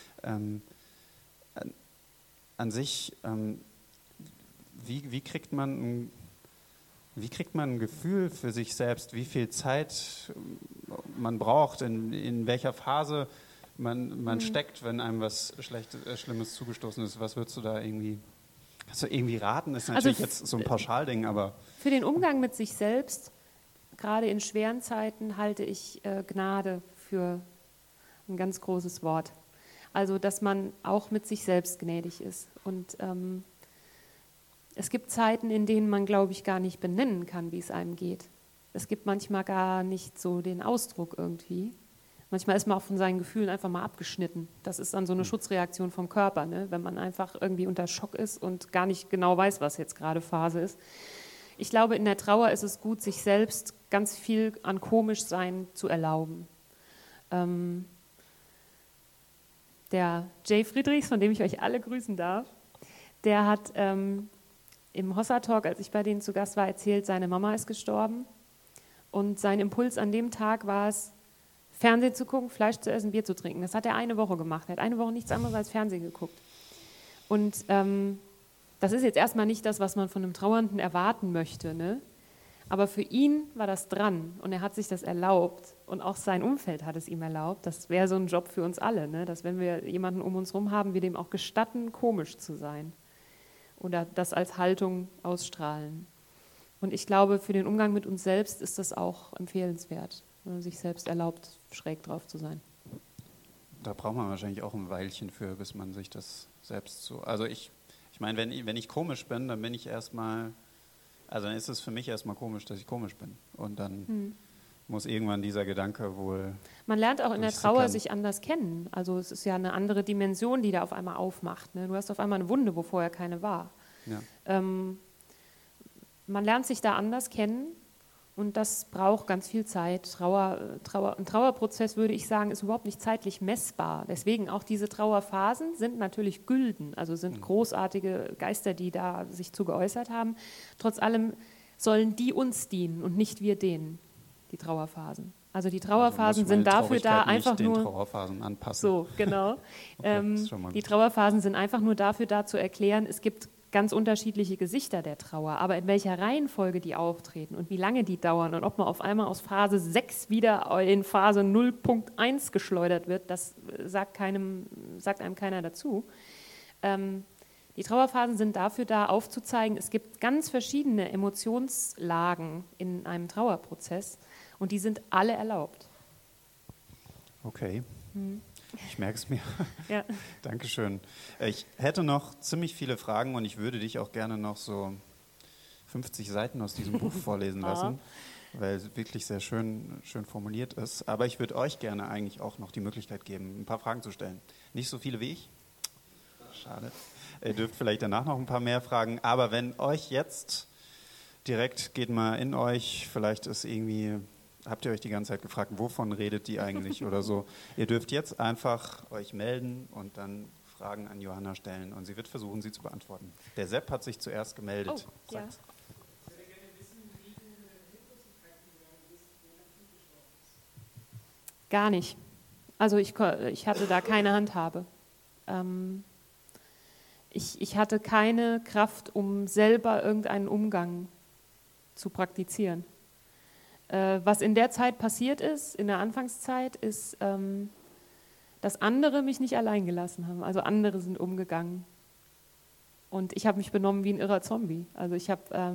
An sich, wie kriegt man ein Gefühl für sich selbst, wie viel Zeit man braucht, in welcher Phase man steckt, wenn einem was Schlimmes zugestoßen ist? Was würdest du da irgendwie raten? Das ist natürlich jetzt so ein Pauschalding, aber... Für den Umgang mit sich selbst, gerade in schweren Zeiten, halte ich Gnade für ein ganz großes Wort. Also, dass man auch mit sich selbst gnädig ist. Und es gibt Zeiten, in denen man, glaube ich, gar nicht benennen kann, wie es einem geht. Es gibt manchmal gar nicht so den Ausdruck irgendwie. Manchmal ist man auch von seinen Gefühlen einfach mal abgeschnitten. Das ist dann so eine Schutzreaktion vom Körper, ne? Wenn man einfach irgendwie unter Schock ist und gar nicht genau weiß, was jetzt gerade Phase ist. Ich glaube, in der Trauer ist es gut, sich selbst ganz viel an Komischsein zu erlauben. Der Jay Friedrichs, von dem ich euch alle grüßen darf, der hat im Hossa-Talk, als ich bei denen zu Gast war, erzählt, seine Mama ist gestorben. Und sein Impuls an dem Tag war es, Fernsehen zu gucken, Fleisch zu essen, Bier zu trinken. Das hat er eine Woche gemacht. Er hat eine Woche nichts anderes als Fernsehen geguckt. Und das ist jetzt erstmal nicht das, was man von einem Trauernden erwarten möchte, ne? Aber für ihn war das dran und er hat sich das erlaubt und auch sein Umfeld hat es ihm erlaubt. Das wäre so ein Job für uns alle, ne? Dass wenn wir jemanden um uns herum haben, wir dem auch gestatten, komisch zu sein oder das als Haltung ausstrahlen. Und ich glaube, für den Umgang mit uns selbst ist das auch empfehlenswert, wenn man sich selbst erlaubt, schräg drauf zu sein. Da braucht man wahrscheinlich auch ein Weilchen für, bis man sich das selbst so... Also ich meine, wenn ich komisch bin, dann bin ich erstmal... Also dann ist es für mich erstmal komisch, dass ich komisch bin. Und dann muss irgendwann dieser Gedanke wohl... Man lernt auch in der Trauer sich anders kennen. Also es ist ja eine andere Dimension, die da auf einmal aufmacht, ne? Du hast auf einmal eine Wunde, wo vorher keine war. Ja. Man lernt sich da anders kennen und das braucht ganz viel Zeit. Ein Trauerprozess, würde ich sagen, ist überhaupt nicht zeitlich messbar. Deswegen auch diese Trauerphasen sind natürlich gülden, also sind großartige Geister, die da sich zu geäußert haben. Trotz allem sollen die uns dienen und nicht wir denen, die Trauerphasen. Also die Trauerphasen sind dafür da, einfach nur... den Trauerphasen anpassen. So, genau. Okay, die Trauerphasen sind einfach nur dafür da, zu erklären, es gibt ganz unterschiedliche Gesichter der Trauer, aber in welcher Reihenfolge die auftreten und wie lange die dauern und ob man auf einmal aus Phase 6 wieder in Phase 0.1 geschleudert wird, das sagt einem keiner dazu. Die Trauerphasen sind dafür da, aufzuzeigen, es gibt ganz verschiedene Emotionslagen in einem Trauerprozess und die sind alle erlaubt. Okay. Ich merke es mir. Ja. Dankeschön. Ich hätte noch ziemlich viele Fragen und ich würde dich auch gerne noch so 50 Seiten aus diesem Buch vorlesen lassen, weil es wirklich sehr schön formuliert ist. Aber ich würde euch gerne eigentlich auch noch die Möglichkeit geben, ein paar Fragen zu stellen. Nicht so viele wie ich. Schade. Ihr dürft vielleicht danach noch ein paar mehr fragen. Aber wenn euch jetzt direkt, geht mal in euch, vielleicht ist irgendwie... Habt ihr euch die ganze Zeit gefragt, wovon redet die eigentlich oder so? Ihr dürft jetzt einfach euch melden und dann Fragen an Johanna stellen und sie wird versuchen, sie zu beantworten. Der Sepp hat sich zuerst gemeldet. Oh, ja. Gar nicht. Also ich hatte da keine Handhabe. Ich hatte keine Kraft, um selber irgendeinen Umgang zu praktizieren. Was in der Zeit passiert ist, in der Anfangszeit, ist, dass andere mich nicht allein gelassen haben. Also andere sind umgegangen. Und ich habe mich benommen wie ein irrer Zombie. Also ich habe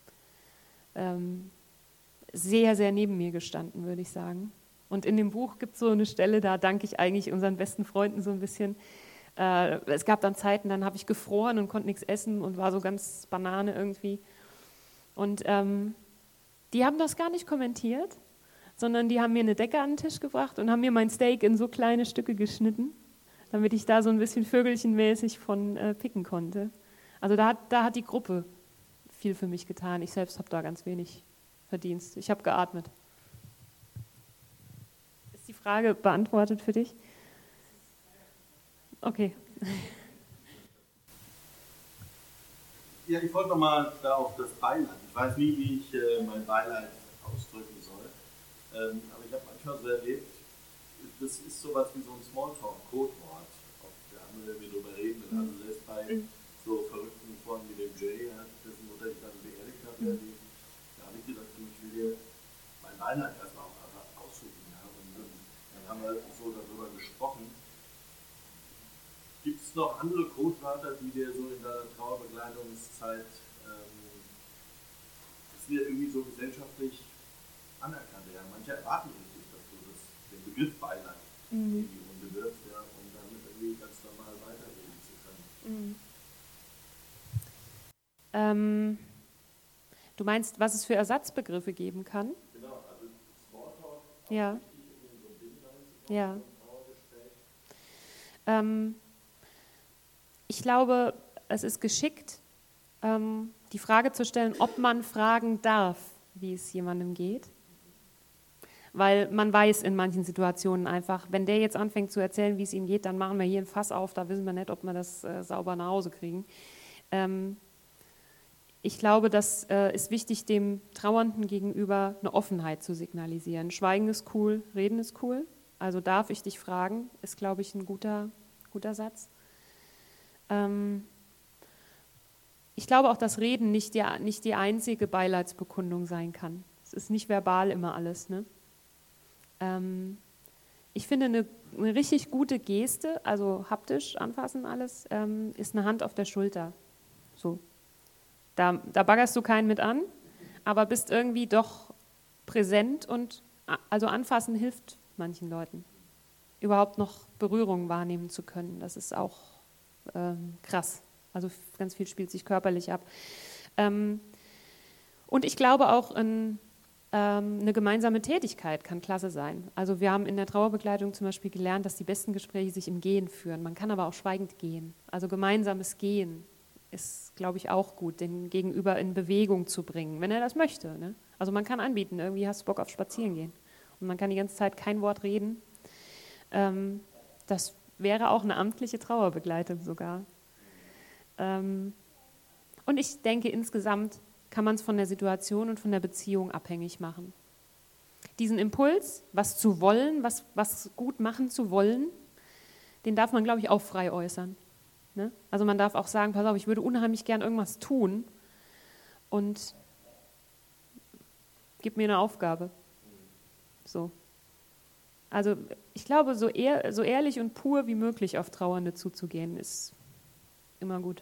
sehr, sehr neben mir gestanden, würde ich sagen. Und in dem Buch gibt es so eine Stelle, da danke ich eigentlich unseren besten Freunden so ein bisschen. Es gab dann Zeiten, dann habe ich gefroren und konnte nichts essen und war so ganz Banane irgendwie. Und die haben das gar nicht kommentiert, sondern die haben mir eine Decke an den Tisch gebracht und haben mir mein Steak in so kleine Stücke geschnitten, damit ich da so ein bisschen vögelchenmäßig von picken konnte. Also da hat die Gruppe viel für mich getan. Ich selbst habe da ganz wenig Verdienst. Ich habe geatmet. Ist die Frage beantwortet für dich? Okay. Ja, ich wollte nochmal da auf das Beileid. Ich weiß nie, wie ich mein Beileid ausdrücken soll. Aber ich habe manchmal so erlebt, das ist sowas wie so ein Smalltalk-Codewort. Da haben wir darüber reden. Also selbst bei so verrückten Freunden wie dem Jay, dessen Mutter ich dann beerdigt habe, da habe ich gesagt, ich will dir mein Beileid erstmal auch einfach aussuchen. Ja? Und dann haben wir so darüber gesprochen. Gibt es noch andere Codewörter, die dir so in deiner Trauerbegleitungszeit, das wird irgendwie so gesellschaftlich anerkannt? Ja? Manche erwarten richtig, dass du den Begriff Beileid in die Runde wirfst, ja, um damit irgendwie ganz normal weiterreden zu können. Du meinst, was es für Ersatzbegriffe geben kann? Genau, also Smalltalk, ja. In so ein Ding reinzukommen, ja. so ein Trauergespräch. Ich glaube, es ist geschickt, die Frage zu stellen, ob man fragen darf, wie es jemandem geht. Weil man weiß in manchen Situationen einfach, wenn der jetzt anfängt zu erzählen, wie es ihm geht, dann machen wir hier ein Fass auf, da wissen wir nicht, ob wir das sauber nach Hause kriegen. Ich glaube, das ist wichtig, dem Trauernden gegenüber eine Offenheit zu signalisieren. Schweigen ist cool, reden ist cool. Also darf ich dich fragen, ist, glaube ich, ein guter Satz. Ich glaube auch, dass Reden nicht die einzige Beileidsbekundung sein kann. Es ist nicht verbal immer alles. Ne? Ich finde, eine richtig gute Geste, also haptisch anfassen alles, ist eine Hand auf der Schulter. So. Da baggerst du keinen mit an, aber bist irgendwie doch präsent und also anfassen hilft manchen Leuten. Überhaupt noch Berührung wahrnehmen zu können, das ist auch krass. Also ganz viel spielt sich körperlich ab. Und ich glaube auch, eine gemeinsame Tätigkeit kann klasse sein. Also wir haben in der Trauerbegleitung zum Beispiel gelernt, dass die besten Gespräche sich im Gehen führen. Man kann aber auch schweigend gehen. Also gemeinsames Gehen ist, glaube ich, auch gut, den Gegenüber in Bewegung zu bringen, wenn er das möchte. Ne? Also man kann anbieten, irgendwie hast du Bock auf Spazierengehen. Und man kann die ganze Zeit kein Wort reden. Das wäre auch eine amtliche Trauerbegleitung sogar. Und ich denke, insgesamt kann man es von der Situation und von der Beziehung abhängig machen. Diesen Impuls, was zu wollen, was gut machen zu wollen, den darf man, glaube ich, auch frei äußern. Ne? Also man darf auch sagen, pass auf, ich würde unheimlich gern irgendwas tun und gib mir eine Aufgabe. So. Also ich glaube, so ehrlich und pur wie möglich auf Trauernde zuzugehen, ist immer gut.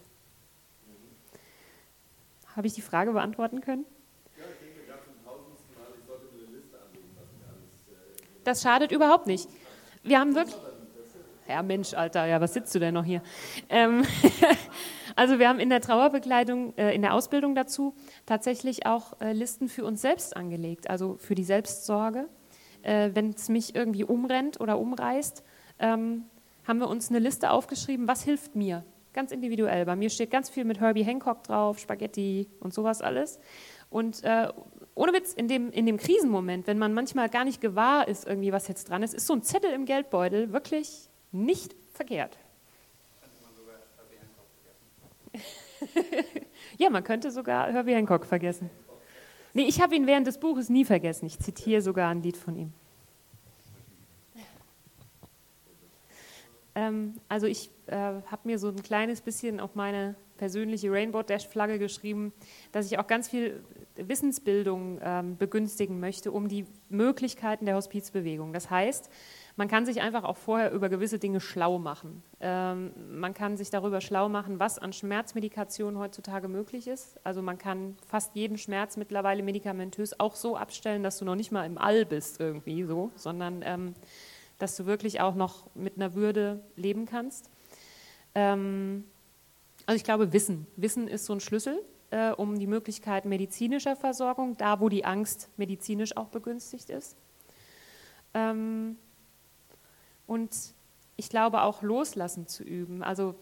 Habe ich die Frage beantworten können? Ja, ich denke, gerade zum tausendsten Mal, ich sollte mir eine Liste anlegen, was mir alles... Das schadet überhaupt nicht. Wir haben wirklich... Ja, Mensch, Alter, ja, was sitzt du denn noch hier? Also wir haben in der Trauerbekleidung, in der Ausbildung dazu tatsächlich auch Listen für uns selbst angelegt, also für die Selbstsorge. Wenn es mich irgendwie umrennt oder umreißt, haben wir uns eine Liste aufgeschrieben, was hilft mir, ganz individuell. Bei mir steht ganz viel mit Herbie Hancock drauf, Spaghetti und sowas alles. Und ohne Witz, in dem Krisenmoment, wenn man manchmal gar nicht gewahr ist, irgendwie was jetzt dran ist, ist so ein Zettel im Geldbeutel wirklich nicht verkehrt. Ja, man könnte sogar Herbie Hancock vergessen. Nee, ich habe ihn während des Buches nie vergessen. Ich zitiere sogar ein Lied von ihm. Also ich habe mir so ein kleines bisschen auf meine persönliche Rainbow Dash Flagge geschrieben, dass ich auch ganz viel Wissensbildung begünstigen möchte, um die Möglichkeiten der Hospizbewegung. Das heißt, man kann sich einfach auch vorher über gewisse Dinge schlau machen. Man kann sich darüber schlau machen, was an Schmerzmedikation heutzutage möglich ist. Also man kann fast jeden Schmerz mittlerweile medikamentös auch so abstellen, dass du noch nicht mal im All bist irgendwie so, sondern dass du wirklich auch noch mit einer Würde leben kannst. Also ich glaube, Wissen ist so ein Schlüssel, um die Möglichkeit medizinischer Versorgung, da wo die Angst medizinisch auch begünstigt ist. Und ich glaube auch Loslassen zu üben. Also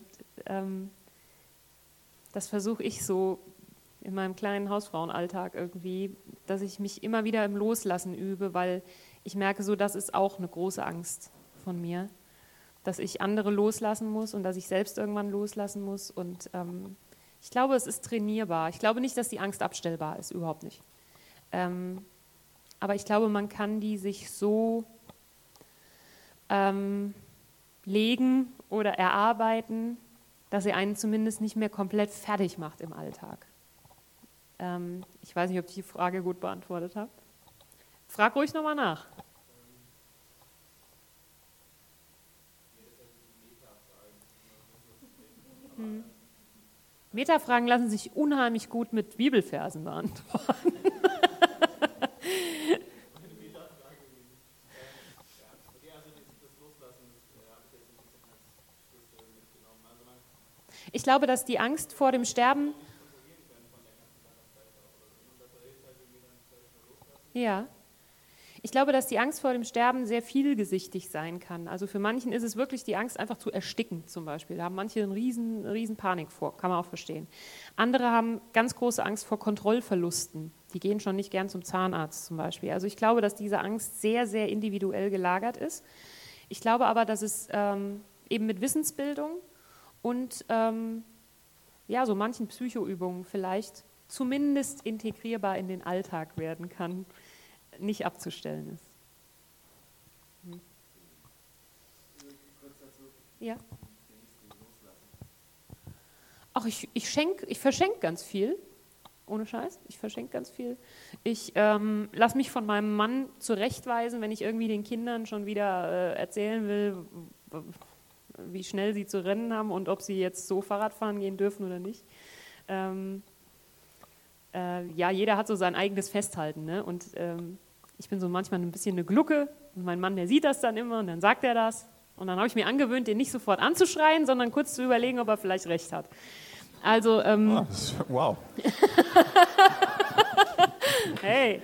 das versuche ich so in meinem kleinen Hausfrauenalltag irgendwie, dass ich mich immer wieder im Loslassen übe, weil ich merke so, das ist auch eine große Angst von mir, dass ich andere loslassen muss und dass ich selbst irgendwann loslassen muss. Und ich glaube, es ist trainierbar. Ich glaube nicht, dass die Angst abstellbar ist, überhaupt nicht. Aber ich glaube, man kann die sich so legen oder erarbeiten, dass sie einen zumindest nicht mehr komplett fertig macht im Alltag. Ich weiß nicht, ob ich die Frage gut beantwortet habe. Frag ruhig nochmal nach. Metafragen lassen sich unheimlich gut mit Bibelversen beantworten. Ich glaube, dass die Angst vor dem Sterben... Ja. Ich glaube, dass die Angst vor dem Sterben sehr vielgesichtig sein kann. Also für manchen ist es wirklich die Angst, einfach zu ersticken zum Beispiel. Da haben manche eine riesen Panik vor, kann man auch verstehen. Andere haben ganz große Angst vor Kontrollverlusten. Die gehen schon nicht gern zum Zahnarzt zum Beispiel. Also ich glaube, dass diese Angst sehr, sehr individuell gelagert ist. Ich glaube aber, dass es eben mit Wissensbildung und ja, so manchen Psychoübungen vielleicht zumindest integrierbar in den Alltag werden kann, nicht abzustellen ist. Ja. Ach, ich verschenke ganz viel, ohne Scheiß, ich verschenke ganz viel. Ich lasse mich von meinem Mann zurechtweisen, wenn ich irgendwie den Kindern schon wieder erzählen will, wie schnell sie zu rennen haben und ob sie jetzt so Fahrrad fahren gehen dürfen oder nicht. Ja, jeder hat so sein eigenes Festhalten, ne? Und ich bin so manchmal ein bisschen eine Glucke und mein Mann, der sieht das dann immer und dann sagt er das. Und dann habe ich mir angewöhnt, den nicht sofort anzuschreien, sondern kurz zu überlegen, ob er vielleicht recht hat. Also, wow. Hey.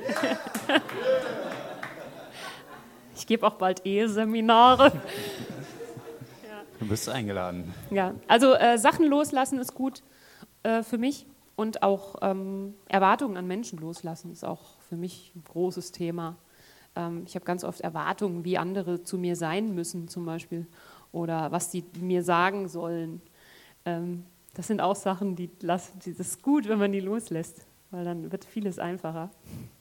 Ich gebe auch bald Eheseminare. Du bist eingeladen. Ja, also Sachen loslassen ist gut für mich und auch Erwartungen an Menschen loslassen ist auch für mich ein großes Thema. Ich habe ganz oft Erwartungen, wie andere zu mir sein müssen zum Beispiel oder was die mir sagen sollen. Das sind auch Sachen, das ist gut, wenn man die loslässt, weil dann wird vieles einfacher.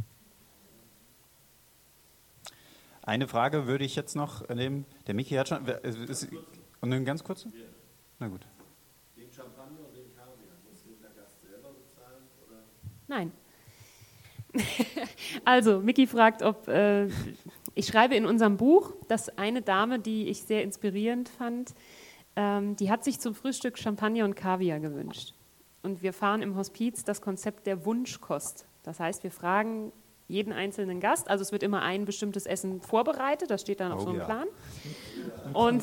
Eine Frage würde ich jetzt noch nehmen. Der Michi hat schon... Und eine ganz kurze? Na gut. Nein. Also, Miki fragt, ob ich schreibe in unserem Buch, dass eine Dame, die ich sehr inspirierend fand, die hat sich zum Frühstück Champagner und Kaviar gewünscht. Und wir fahren im Hospiz das Konzept der Wunschkost. Das heißt, wir fragen jeden einzelnen Gast, also es wird immer ein bestimmtes Essen vorbereitet, das steht dann auf so einem Plan. Und,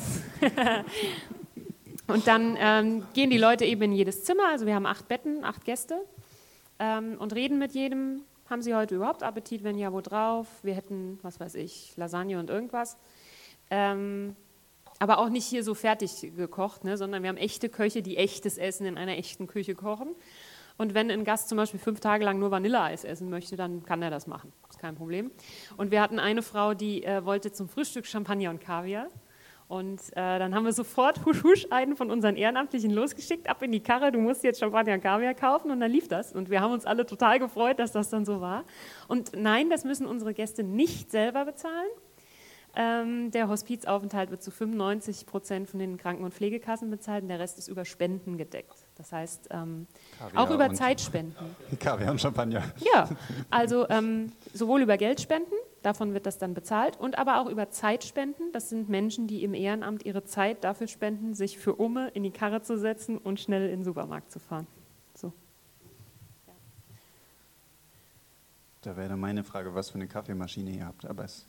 und dann gehen die Leute eben in jedes Zimmer, also wir haben 8 Betten, 8 Gäste und reden mit jedem. Haben Sie heute überhaupt Appetit? Wenn ja, wo drauf? Wir hätten, was weiß ich, Lasagne und irgendwas. Aber auch nicht hier so fertig gekocht, ne, sondern wir haben echte Köche, die echtes Essen in einer echten Küche kochen. Und wenn ein Gast zum Beispiel 5 Tage lang nur Vanilleeis essen möchte, dann kann er das machen. Ist kein Problem. Und wir hatten eine Frau, die wollte zum Frühstück Champagner und Kaviar. Und dann haben wir sofort husch einen von unseren Ehrenamtlichen losgeschickt, ab in die Karre, du musst jetzt Champagner und Kaviar kaufen, und dann lief das. Und wir haben uns alle total gefreut, dass das dann so war. Und nein, das müssen unsere Gäste nicht selber bezahlen. Der Hospizaufenthalt wird zu 95% von den Kranken- und Pflegekassen bezahlt und der Rest ist über Spenden gedeckt. Das heißt, auch über Zeitspenden. Kaviar und Champagner. Ja, also sowohl über Geldspenden, davon wird das dann bezahlt, und aber auch über Zeitspenden. Das sind Menschen, die im Ehrenamt ihre Zeit dafür spenden, sich für Umme in die Karre zu setzen und schnell in den Supermarkt zu fahren. So. Da wäre dann meine Frage, was für eine Kaffeemaschine ihr habt, aber es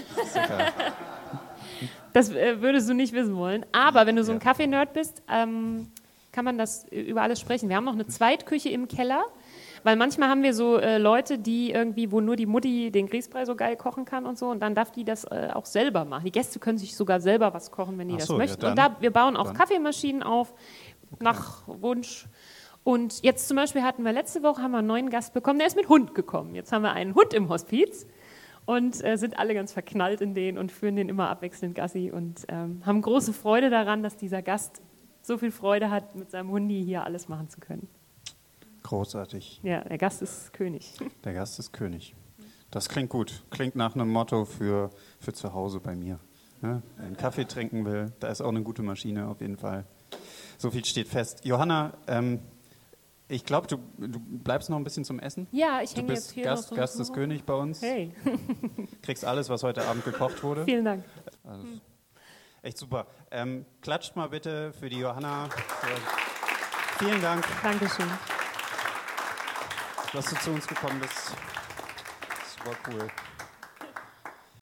das würdest du nicht wissen wollen. Aber wenn du so ein Kaffee-Nerd bist, kann man das über alles sprechen. Wir haben noch eine Zweitküche im Keller, weil manchmal haben wir so Leute, die irgendwie, wo nur die Mutti den Grießbrei so geil kochen kann und so, und dann darf die das auch selber machen. Die Gäste können sich sogar selber was kochen, wenn die das möchten. Ja, und wir bauen auch Kaffeemaschinen auf, nach Wunsch. Und jetzt zum Beispiel letzte Woche haben wir einen neuen Gast bekommen, der ist mit Hund gekommen. Jetzt haben wir einen Hund im Hospiz. Und sind alle ganz verknallt in den und führen den immer abwechselnd Gassi und haben große Freude daran, dass dieser Gast so viel Freude hat, mit seinem Hundi hier alles machen zu können. Großartig. Ja, der Gast ist König. Der Gast ist König. Das klingt gut. Klingt nach einem Motto für zu Hause bei mir. Ja, wer einen Kaffee trinken will, da ist auch eine gute Maschine auf jeden Fall. So viel steht fest. Johanna, ich glaube, du bleibst noch ein bisschen zum Essen. Ja, ich hänge jetzt hier Gast, noch so Gast ist König bei uns. Hey. Kriegst alles, was heute Abend gekocht wurde. Vielen Dank. Also, echt super. Klatscht mal bitte für die Johanna. Vielen Dank. Dankeschön. Dass du zu uns gekommen bist. Super cool.